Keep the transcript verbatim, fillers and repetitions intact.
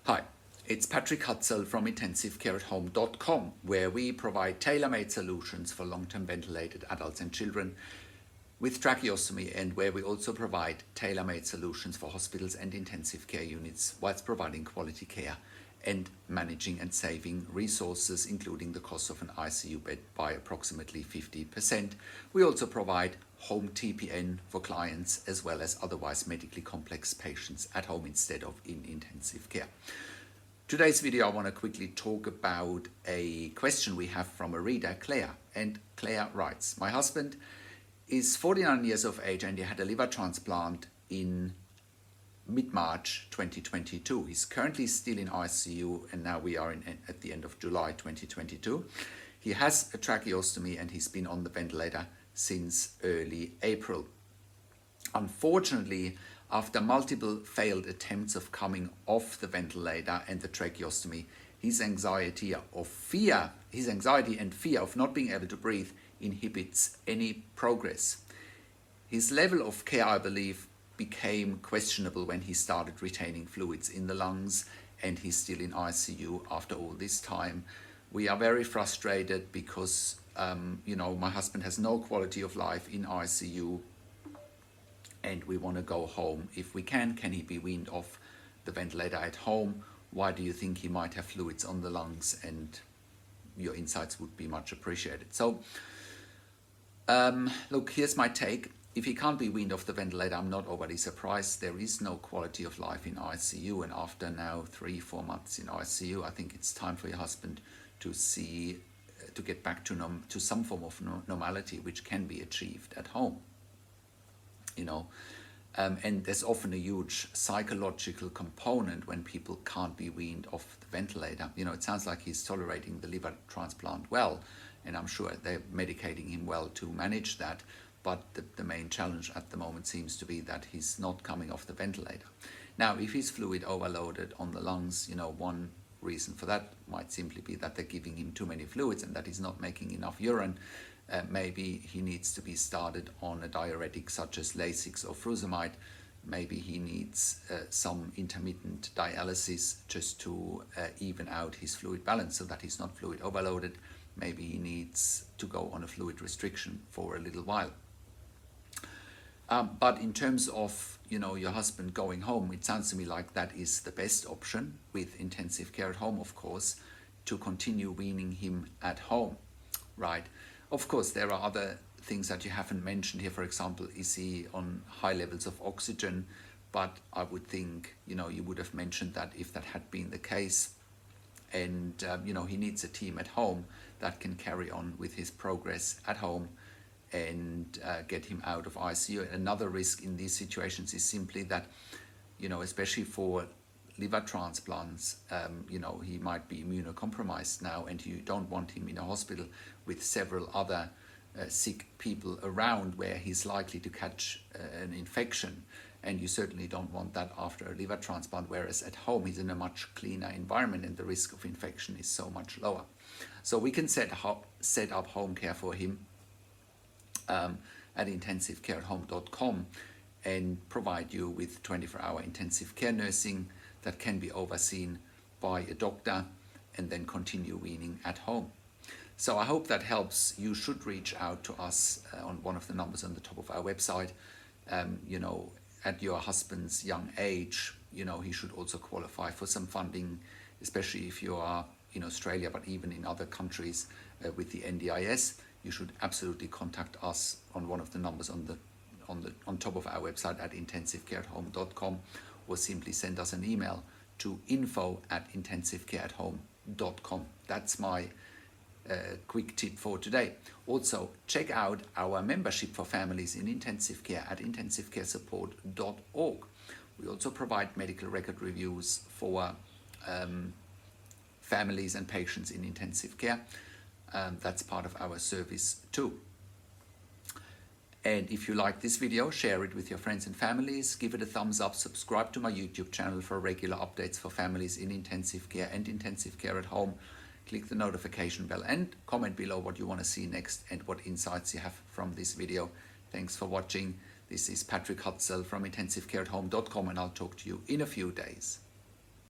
Hi, it's Patrick Hutzel from intensive care at home dot com, where we provide tailor-made solutions for long-term ventilated adults and children with tracheostomy, and where we also provide tailor-made solutions for hospitals and intensive care units whilst providing quality care and managing and saving resources, including the cost of an I C U bed by approximately fifty percent. We also provide home T P N for clients, as well as otherwise medically complex patients at home instead of in intensive care. Today's video, I want to quickly talk about a question we have from a reader, Claire. And Claire writes, my husband is forty-nine years of age and he had a liver transplant in mid-March twenty twenty-two. He's currently still in I C U, and now we are in, at the end of July twenty twenty-two. He has a tracheostomy and he's been on the ventilator since early April. Unfortunately, after multiple failed attempts of coming off the ventilator and the tracheostomy, his anxiety of fear, his anxiety and fear of not being able to breathe inhibits any progress. His level of care, I believe, became questionable when he started retaining fluids in the lungs, and he's still in I C U after all this time. We are very frustrated because, um, you know, my husband has no quality of life in I C U, and we want to go home if we can. Can he be weaned off the ventilator at home? Why do you think he might have fluids on the lungs? And your insights would be much appreciated. So, um, look, here's my take. If he can't be weaned off the ventilator, I'm not overly surprised. There is no quality of life in I C U, and after now three, four months in I C U, I think it's time for your husband to see, uh, to get back to nom- to some form of no- normality, which can be achieved at home. You know, um, and there's often a huge psychological component when people can't be weaned off the ventilator. You know, it sounds like he's tolerating the liver transplant well, and I'm sure they're medicating him well to manage that. But the, the main challenge at the moment seems to be that he's not coming off the ventilator. Now, if he's fluid overloaded on the lungs, you know, one reason for that might simply be that they're giving him too many fluids and that he's not making enough urine. Uh, maybe he needs to be started on a diuretic such as Lasix or furosemide. Maybe he needs uh, some intermittent dialysis just to uh, even out his fluid balance so that he's not fluid overloaded. Maybe he needs to go on a fluid restriction for a little while. Um, but in terms of, you know, your husband going home, it sounds to me like that is the best option with intensive care at home, of course, to continue weaning him at home, right? Of course, there are other things that you haven't mentioned here. For example, is he on high levels of oxygen? But I would think, you know, you would have mentioned that if that had been the case. And, um, you know, he needs a team at home that can carry on with his progress at home and uh, get him out of I C U. Another risk in these situations is simply that, you know, especially for liver transplants, um, you know, he might be immunocompromised now, and you don't want him in a hospital with several other uh, sick people around where he's likely to catch uh, an infection. And you certainly don't want that after a liver transplant, whereas at home he's in a much cleaner environment and the risk of infection is so much lower. So we can set, ho- set up home care for him um, at intensive care at home dot com and provide you with twenty-four hour intensive care nursing that can be overseen by a doctor, and then continue weaning at home. So I hope that helps. You should reach out to us uh, on one of the numbers on the top of our website. Um, you know, at your husband's young age, you know, he should also qualify for some funding, especially if you are in Australia, but even in other countries uh, with the N D I S. You should absolutely contact us on one of the numbers on the on the on top of our website at intensive care at home dot com, or simply send us an email to info at intensive care at home dot com. That's my uh, quick tip for today. Also, check out our membership for families in intensive care at intensive care support dot org. We also provide medical record reviews for um, families and patients in intensive care. Um, that's part of our service too. And if you like this video, share it with your friends and families, give it a thumbs up, subscribe to my YouTube channel for regular updates for families in intensive care and intensive care at home. Click the notification bell and comment below what you want to see next and what insights you have from this video. Thanks for watching. This is Patrick Hutzel from intensive care at home dot com, and I'll talk to you in a few days.